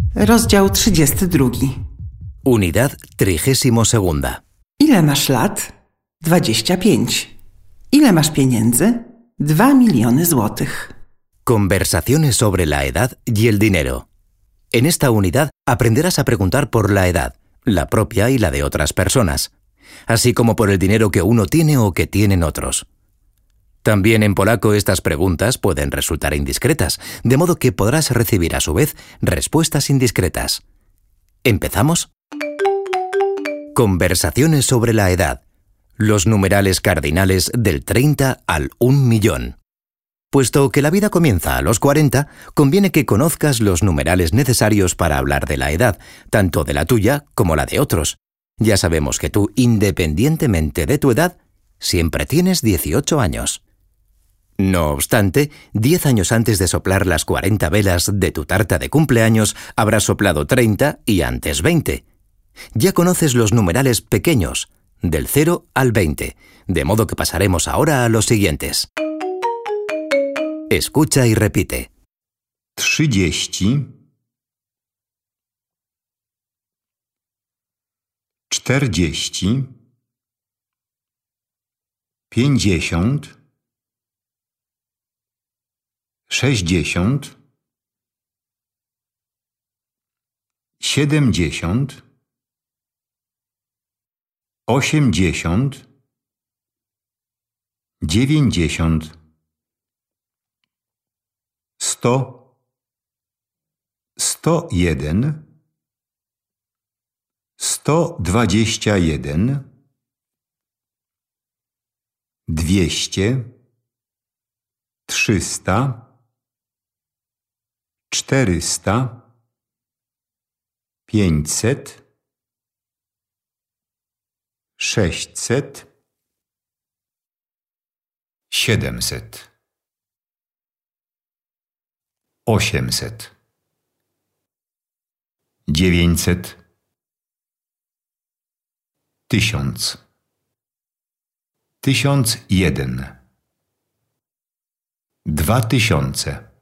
Rozdział 32. Unidad 32. Ile masz lat? 25. Ile masz pieniędzy? 2 miliony złotych. Conversaciones sobre la edad y el dinero. En esta unidad aprenderás a preguntar por la edad, la propia y la de otras personas, así como por el dinero que uno tiene o que tienen otros. También en polaco estas preguntas pueden resultar indiscretas, de modo que podrás recibir a su vez respuestas indiscretas. ¿Empezamos? Conversaciones sobre la edad. Los numerales cardinales del 30 al 1.000.000. Puesto que la vida comienza a los 40, conviene que conozcas los numerales necesarios para hablar de la edad, tanto de la tuya como la de otros. Ya sabemos que tú, independientemente de tu edad, siempre tienes 18 años. No obstante, 10 años antes de soplar las 40 velas de tu tarta de cumpleaños, habrás soplado 30 y antes 20. Ya conoces los numerales pequeños, del 0 al 20, de modo que pasaremos ahora a los siguientes. Escucha y repite. 30, 40, 50, 60, 70, 80, 90, 100, 101, 121, 200, 300, 400, 500, 600, 700, 800, 900, 1000, 1001, 2000,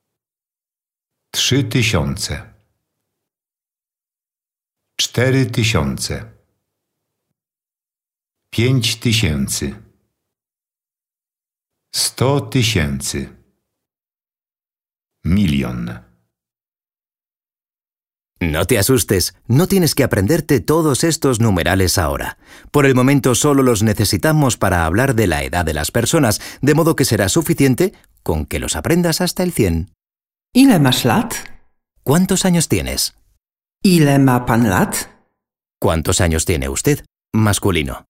3000, 4000, 5000, 100 000, milion. No te asustes, no tienes que aprenderte todos estos numerales ahora. Por el momento solo los necesitamos para hablar de la edad de las personas, de modo que será suficiente con que los aprendas hasta el 100. Ile masz lat? ¿Cuántos años tienes? Ile ma pan lat? ¿Cuántos años tiene usted? Masculino.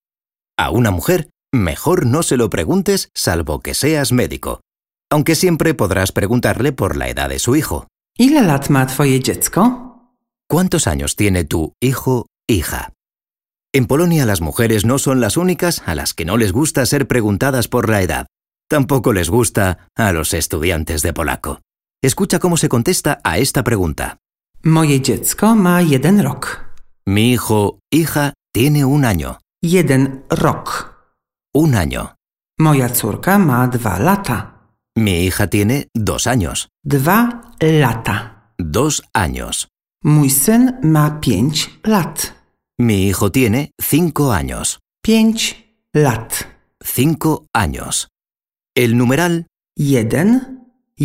A una mujer, mejor no se lo preguntes salvo que seas médico, aunque siempre podrás preguntarle por la edad de su hijo. Ile lat ma twoje dziecko? ¿Cuántos años tiene tu hijo, hija? En Polonia las mujeres no son las únicas a las que no les gusta ser preguntadas por la edad. Tampoco les gusta a los estudiantes de polaco. Escucha cómo se contesta a esta pregunta. Moje dziecko ma 1 rok. Mi hijo, hija, tiene 1 año. 1 rok. 1 año. Moja córka ma 2 lata. Mi hija tiene 2 años. 2 lata. 2 años. Mój syn ma 5 lat. Mi hijo tiene 5 años. 5 lat. 5 años. El numeral 1,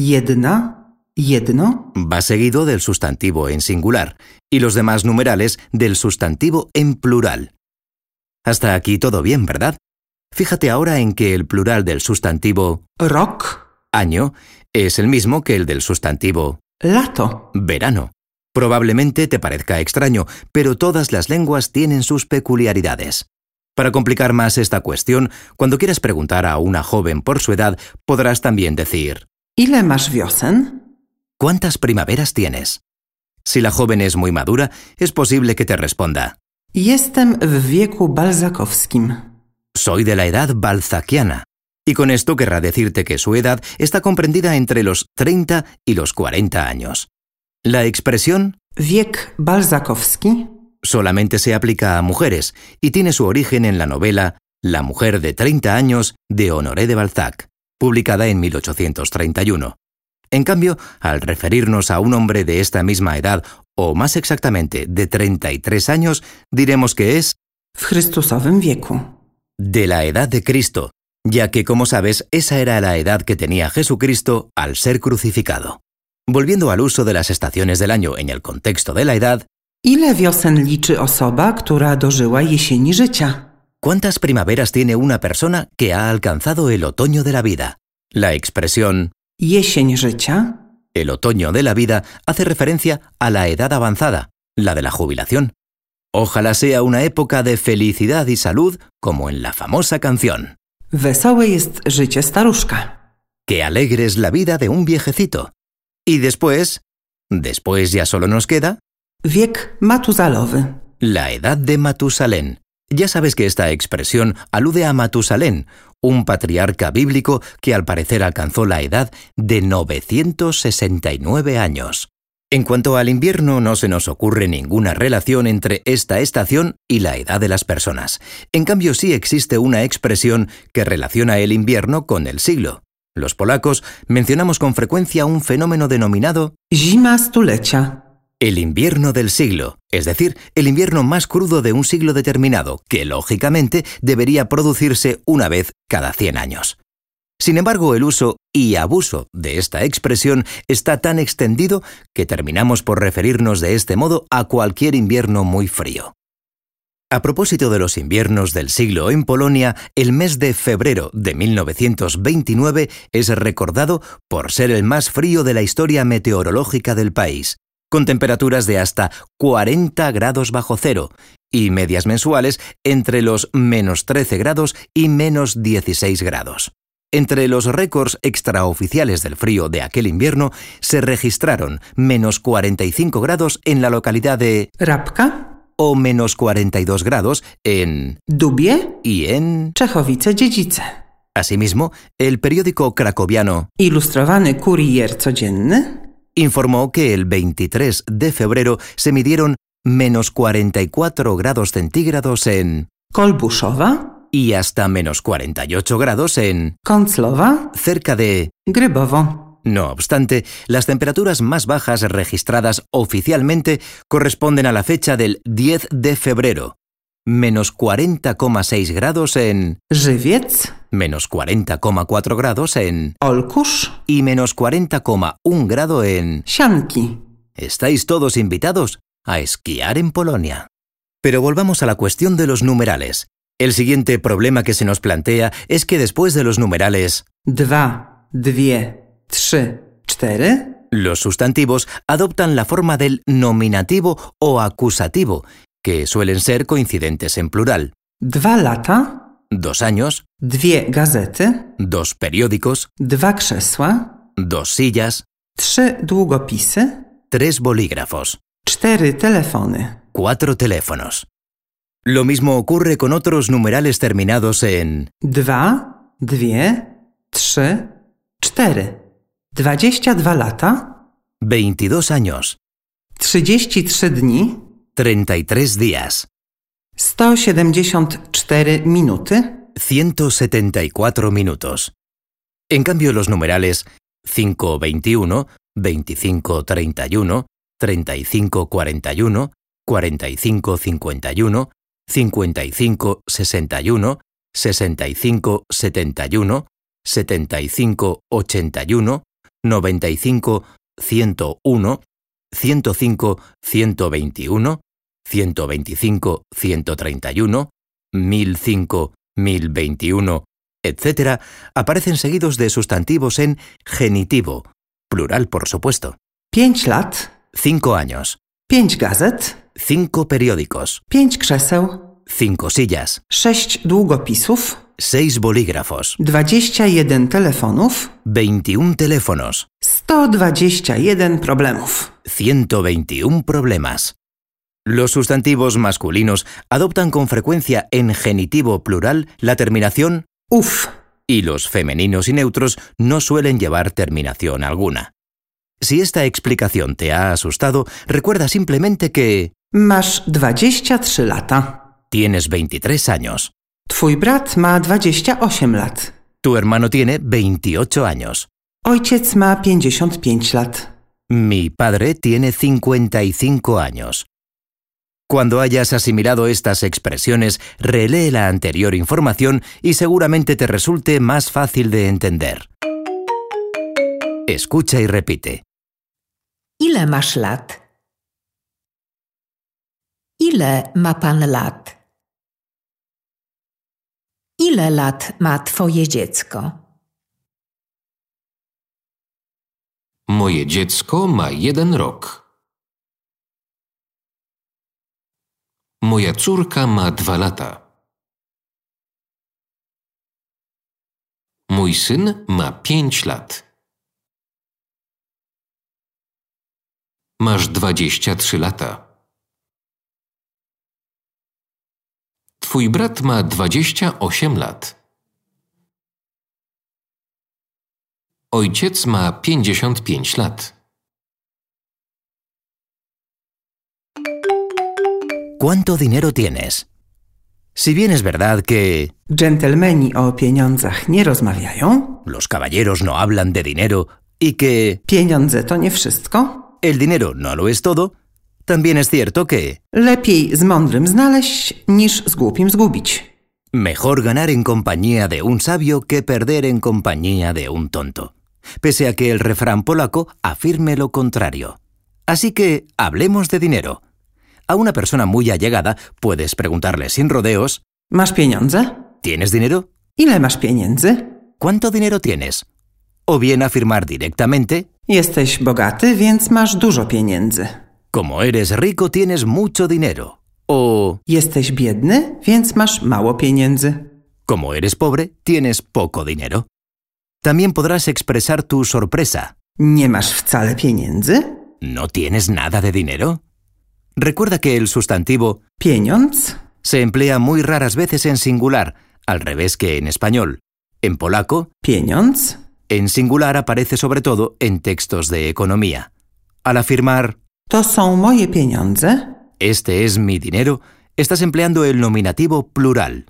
1, 1 va seguido del sustantivo en singular y los demás numerales del sustantivo en plural. Hasta aquí todo bien, ¿verdad? Fíjate ahora en que el plural del sustantivo rok, año, es el mismo que el del sustantivo lato, verano. Probablemente te parezca extraño, pero todas las lenguas tienen sus peculiaridades. Para complicar más esta cuestión, cuando quieras preguntar a una joven por su edad, podrás también decir Ile masz wiosen? ¿Cuántas primaveras tienes? Si la joven es muy madura, es posible que te responda Jestem w wieku balzakowskim. Soy de la edad balzaquiana. Y con esto querrá decirte que su edad está comprendida entre los 30 y los 40 años. La expresión Wiek balzakowski solamente se aplica a mujeres y tiene su origen en la novela La mujer de 30 años de Honoré de Balzac, publicada en 1831. En cambio, al referirnos a un hombre de esta misma edad, o más exactamente de 33 años, diremos que es w Chrystusowym wieku. de la edad de Cristo, ya que, como sabes, esa era la edad que tenía Jesucristo al ser crucificado. Volviendo al uso de las estaciones del año en el contexto de la edad, Ile wiosen liczy osoba, która dożyła jesieni życia? ¿cuántas primaveras tiene una persona que ha alcanzado el otoño de la vida? La expresión Jesień życia el otoño de la vida hace referencia a la edad avanzada, la de la jubilación. Ojalá sea una época de felicidad y salud, como en la famosa canción. Wesołe jest życie staruszka. Que alegres la vida de un viejecito. Y después ya solo nos queda Wiek matuzalowy. la edad de Matusalén. Ya sabes que esta expresión alude a Matusalén, un patriarca bíblico que al parecer alcanzó la edad de 969 años. En cuanto al invierno, no se nos ocurre ninguna relación entre esta estación y la edad de las personas. En cambio, sí existe una expresión que relaciona el invierno con el siglo. Los polacos mencionamos con frecuencia un fenómeno denominado Zima stulecia. el invierno del siglo, es decir, el invierno más crudo de un siglo determinado, que lógicamente debería producirse una vez cada 100 años. Sin embargo, el uso y abuso de esta expresión está tan extendido que terminamos por referirnos de este modo a cualquier invierno muy frío. A propósito de los inviernos del siglo en Polonia, el mes de febrero de 1929 es recordado por ser el más frío de la historia meteorológica del país, con temperaturas de hasta 40 grados bajo cero y medias mensuales entre los menos 13 grados y menos 16 grados. Entre los récords extraoficiales del frío de aquel invierno se registraron menos 45 grados en la localidad de Rabka, o menos 42 grados en Dubie, y en... Czechowice-Dziedzice. Asimismo, el periódico cracoviano Ilustrowany Kurier Codzienny informó que el 23 de febrero se midieron menos 44 grados centígrados en Kolbuszowa, y hasta menos 48 grados en Kąclowa, cerca de... Grybowo. No obstante, las temperaturas más bajas registradas oficialmente corresponden a la fecha del 10 de febrero, menos 40,6 grados en Żywiec, menos 40,4 grados en Olkusz, y menos 40,1 grado en... Sianki. Estáis todos invitados a esquiar en Polonia. Pero volvamos a la cuestión de los numerales. El siguiente problema que se nos plantea es que después de los numerales 2, 2, 3, 4, los sustantivos adoptan la forma del nominativo o acusativo, que suelen ser coincidentes en plural. 2 lata, 2 años, 2 gazety, 2 periódicos, 2 krzesła, 2 sillas, 3 długopisy, 3 bolígrafos, 4 telefony. 4 teléfonos. Lo mismo ocurre con otros numerales terminados en 2, 2, 3, 4. 22 lata, 22 años, 33 dni, 33 días, 174 minuty, 174 minutos. En cambio, los numerales 5-21, 25-31, 35-41, 45-51, 55-61, 65-71, 75-81, 95-101, 105-121, 125-131, 1005-1021, etc., aparecen seguidos de sustantivos en genitivo, plural por supuesto. 5 lat, 5 años, 5 gazet, 5 periódicos, 5 krzeseł, 5 sillas, 6 długopisów, 6 bolígrafos, 21 telefonów, 21 teléfonos, 121 problemów. 121 problemas. Los sustantivos masculinos adoptan con frecuencia en genitivo plural la terminación Uf, y los femeninos y neutros no suelen llevar terminación alguna. Si esta explicación te ha asustado, recuerda simplemente que masz 23 lata. tienes 23 años. Twój brat ma 28 lat. Tu hermano tiene 28 años. Ojciec ma 55 lat. Mi padre tiene 55 años. Cuando hayas asimilado estas expresiones, relee la anterior información y seguramente te resulte más fácil de entender. Escucha y repite. Ile masz lat? Ile ma pan lat? Ile lat ma twoje dziecko? Moje dziecko ma 1 rok. Moja córka ma 2 lata. Mój syn ma 5 lat. Masz 23 lata. Twój brat ma 28 lat. Ojciec ma 55 lat. ¿Cuánto dinero tienes? Si bien es verdad que Dżentelmeni o pieniądzach nie rozmawiają, los caballeros no hablan de dinero y que pieniądze to nie wszystko, el dinero no lo es todo, también es cierto que lepiej z mądrym znaleźć niż z głupim zgubić. mejor ganar en compañía de un sabio que perder en compañía de un tonto, pese a que el refrán polaco afirme lo contrario. Así que hablemos de dinero. A una persona muy allegada puedes preguntarle sin rodeos: Masz pieniądze? ¿tienes dinero? Ile masz pieniędzy? ¿Cuánto dinero tienes? O bien afirmar directamente: Jesteś bogaty, więc masz dużo pieniędzy. como eres rico tienes mucho dinero. O Jesteś biedny, więc masz mało pieniędzy. como eres pobre tienes poco dinero. También podrás expresar tu sorpresa. Nie masz wcale pieniędzy? ¿No tienes nada de dinero? Recuerda que el sustantivo Pieniądz? se emplea muy raras veces en singular, al revés que en español. En polaco, Pieniądz? en singular aparece sobre todo en textos de economía. Al afirmar To są moje pieniądze? este es mi dinero, estás empleando el nominativo plural.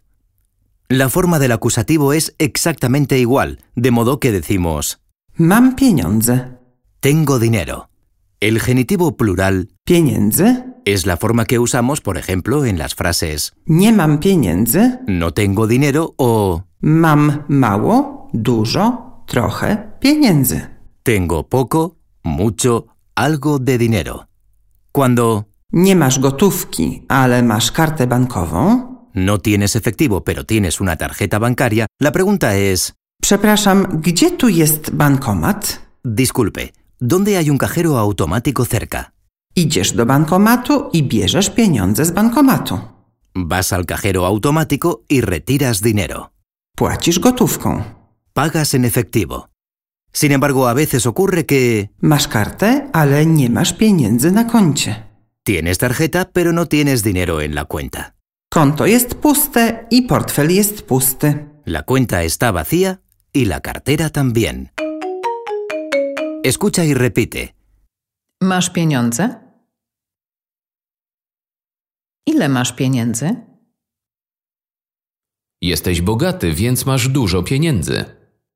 La forma del acusativo es exactamente igual, de modo que decimos Mam pieniądze. tengo dinero. El genitivo plural Pieniędzy? es la forma que usamos, por ejemplo, en las frases Nie mam pieniędzy. no tengo dinero o Mam mało, dużo, trochę pieniędzy. tengo poco, mucho, algo de dinero. Cuando Nie masz gotówki, ale masz kartę bankową? no tienes efectivo pero tienes una tarjeta bancaria, la pregunta es: Przepraszam, gdzie tu jest bankomat? disculpe, ¿dónde hay un cajero automático cerca? Idziesz do bankomatu i bierzesz pieniądze z bankomatu. Vas al cajero automático y retiras dinero. Płacisz gotówką. Pagas en efectivo. Sin embargo, a veces ocurre que Masz kartę, ale nie masz pieniędzy na koncie. tienes tarjeta pero no tienes dinero en la cuenta. Konto jest puste i portfel jest pusty. La cuenta está vacía y la cartera también. Escucha y repite. Masz pieniądze? Ile masz pieniędzy? Jesteś bogaty, więc masz dużo pieniędzy.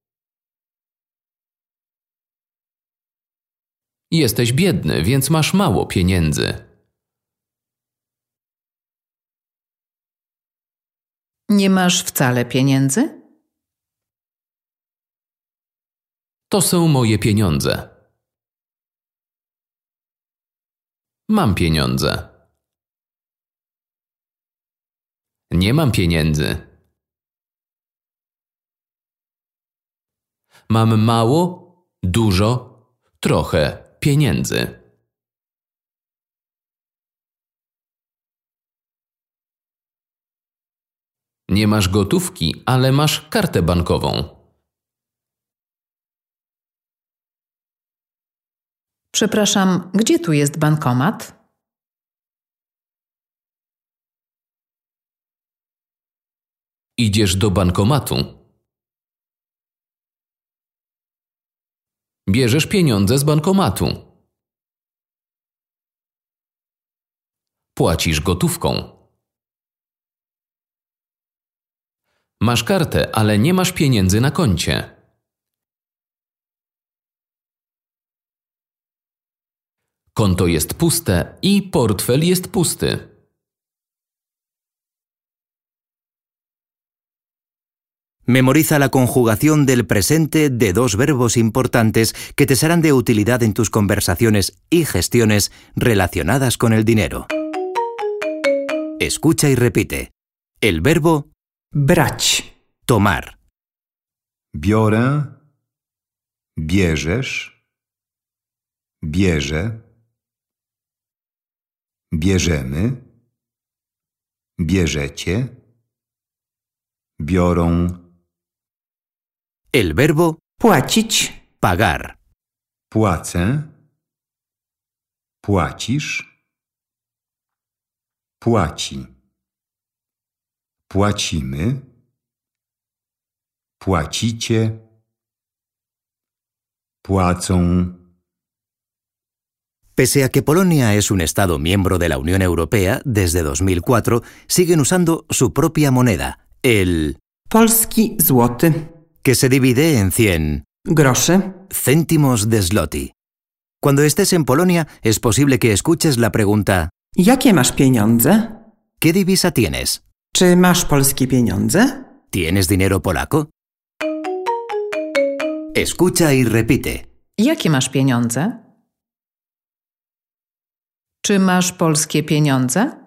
Jesteś biedny, więc masz mało pieniędzy. Nie masz wcale pieniędzy? To są moje pieniądze. Mam pieniądze. Nie mam pieniędzy. Mam mało, dużo, trochę pieniędzy. Nie masz gotówki, ale masz kartę bankową. Przepraszam, gdzie tu jest bankomat? Idziesz do bankomatu. Bierzesz pieniądze z bankomatu. Płacisz gotówką. Masz kartę, ale nie masz pieniędzy na koncie. Konto jest puste i portfel jest pusty. Memoriza la conjugación del presente de dos verbos importantes que te serán de utilidad en tus conversaciones y gestiones relacionadas con el dinero. Escucha y repite. El verbo brać, tomar. Biorę, bierzesz, bierze, bierzemy, bierzecie, biorą, El verbo płacić, pagar. płacę, płacisz, płaci, płacimy, płacicie, płacą. Pese a que Polonia es un Estado miembro de la Unión Europea desde 2004, siguen usando su propia moneda, el polski złoty, que se divide en 100 groszy, céntimos de zloty. Cuando estés en Polonia, es posible que escuches la pregunta jakie masz pieniądze? ¿qué divisa tienes? Czy masz polskie pieniądze? ¿Tienes dinero polaco? Escucha y repite. Jakie masz pieniądze? Czy masz polskie pieniądze?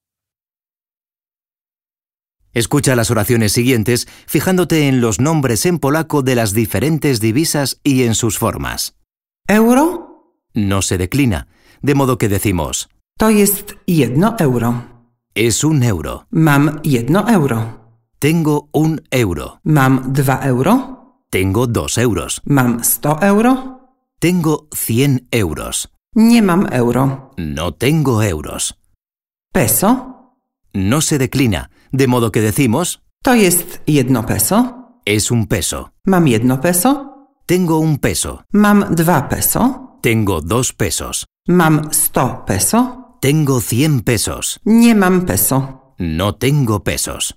Escucha las oraciones siguientes fijándote en los nombres en polaco de las diferentes divisas y en sus formas. Euro? No se declina, de modo que decimos To jest 1 euro. es un euro, Mam 1 euro. tengo un euro, Mam 2 euro. tengo 2 euros, Mam 100 euro. tengo 100 euros, Nie mam euro. no tengo euros. Peso? No se declina, de modo que decimos To jest 1 peso. es un peso, Mam 1 peso. tengo un peso, Mam 2 peso. tengo 2 pesos, Mam 100 peso. tengo 100 pesos, Nie mam peso. no tengo pesos.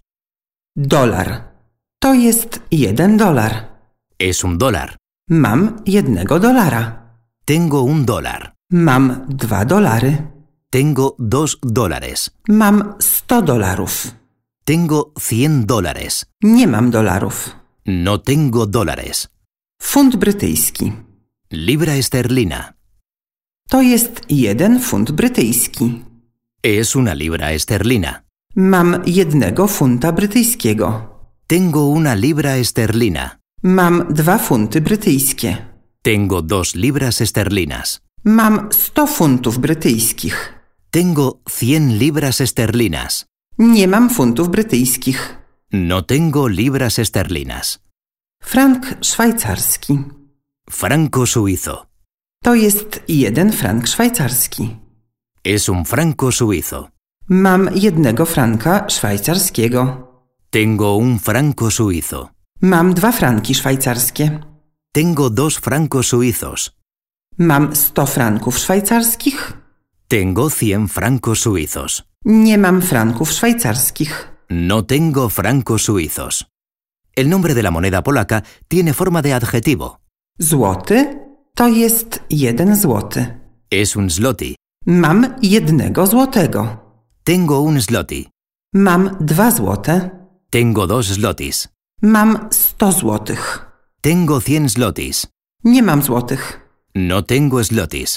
Dolar. To jest 1 dolar. Es un dólar, Mam 1 dolara. tengo un dólar, Mam 2 dolary. tengo 2 dólares, Mam 100 dolarów. tengo 100 dólares, Nie mam dolarów. no tengo dólares. Funt brytyjski. Libra esterlina. To jest 1 funt brytyjski. Es una libra esterlina. Mam 1 funta brytyjskiego. Tengo una libra esterlina. Mam 2 funty brytyjskie. Tengo 2 libras esterlinas. Mam 100 funtów brytyjskich. Tengo 100 libras esterlinas. Nie mam funtów brytyjskich. No tengo libras esterlinas. Frank szwajcarski. Franco suizo. To jest 1 frank szwajcarski. Es un franco suizo. Mam 1 franka szwajcarskiego. Tengo un franco suizo. Mam 2 franki szwajcarskie. Tengo 2 francos suizos. Mam 100 franków szwajcarskich. Tengo 100 francos suizos. Nie mam franków szwajcarskich. No tengo francos suizos. El nombre de la moneda polaca tiene forma de adjetivo. Złoty to jest 1 złoty. Es un zloty. Mam 1 złotego. Tengo un zloty. Mam 2 złote. Tengo 2 zlotis. Mam 100 złotych. Tengo 100 zlotis. Nie mam złotych. No tengo zlotis.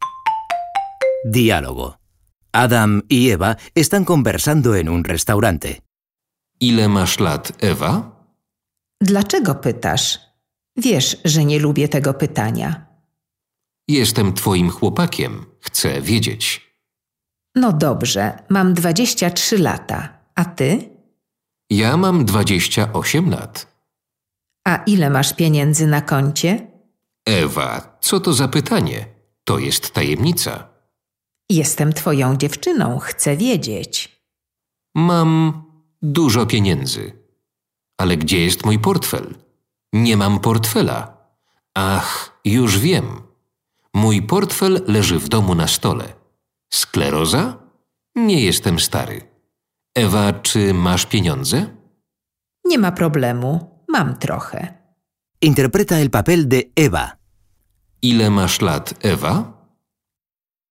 Diálogo. Adam y Eva están conversando en un restaurante. Ile masz lat, Ewa? Dlaczego pytasz? Wiesz, że nie lubię tego pytania. Jestem twoim chłopakiem. Chcę wiedzieć. No dobrze, mam 23 lata. A ty? Ja mam 28 lat. A ile masz pieniędzy na koncie? Ewa, co to za pytanie? To jest tajemnica. Jestem twoją dziewczyną, chcę wiedzieć. Mam dużo pieniędzy. Ale gdzie jest mój portfel? Nie mam portfela. Ach, już wiem. Mój portfel leży w domu na stole. Skleroza? Nie jestem stary. Ewa, czy masz pieniądze? Nie ma problemu, mam trochę. Interpreta el papel de Eva. Ile masz lat, Ewa?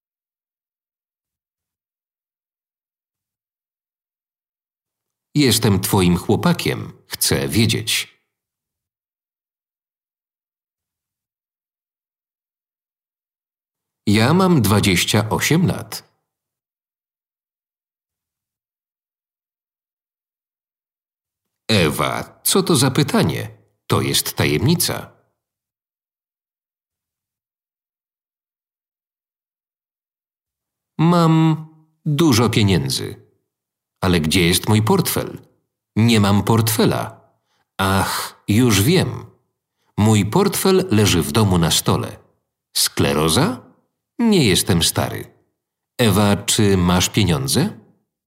Jestem twoim chłopakiem. Chcę wiedzieć. Ja mam 28 lat. Ewa, co to za pytanie? To jest tajemnica. Mam dużo pieniędzy. Ale gdzie jest mój portfel? Nie mam portfela. Ach, już wiem. Mój portfel leży w domu na stole. Skleroza? Nie jestem stary. Ewa, czy masz pieniądze?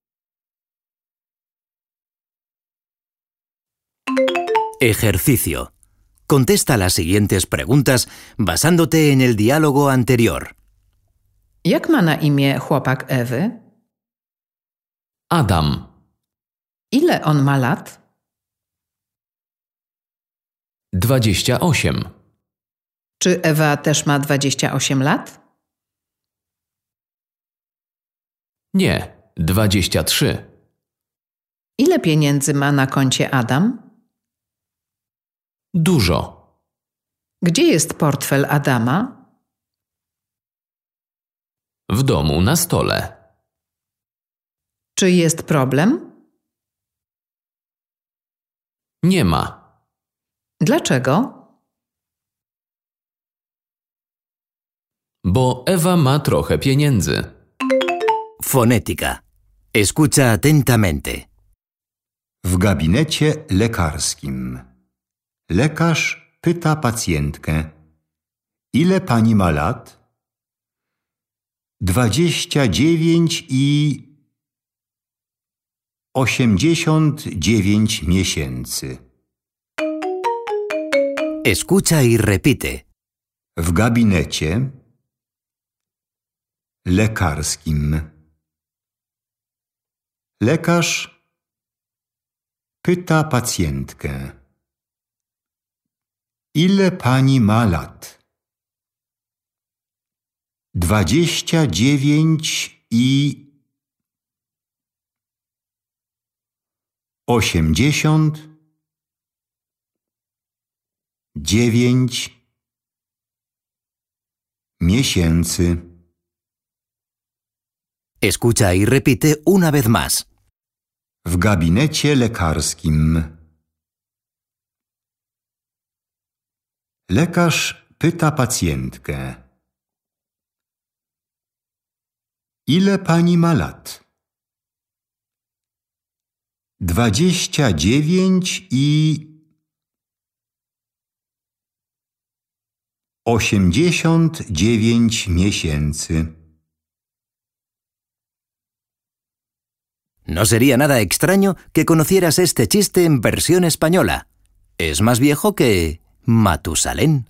Ejercicio. Contesta las siguientes preguntas basándote en el diálogo anterior. Jak ma na imię chłopak Ewy? Adam. Ile on ma lat? 28. Czy Ewa też ma 28 lat? Nie, 23. Ile pieniędzy ma na koncie Adam? Dużo. Gdzie jest portfel Adama? W domu na stole. Czy jest problem? Nie ma. Dlaczego? Bo Ewa ma trochę pieniędzy. Fonética. Escucha atentamente. W gabinecie lekarskim. Lekarz pyta pacjentkę: ile pani ma lat? 29 miesięcy. Escucha y repite. W gabinecie lekarskim. Lekarz pyta pacjentkę: ile pani ma lat? 29 miesięcy. Escucha y repite una vez más. W gabinecie lekarskim. Lekarz pyta pacjentkę: ile pani ma lat? 29 miesięcy. No sería nada extraño que conocieras este chiste en versión española. Es más viejo que Matusalén.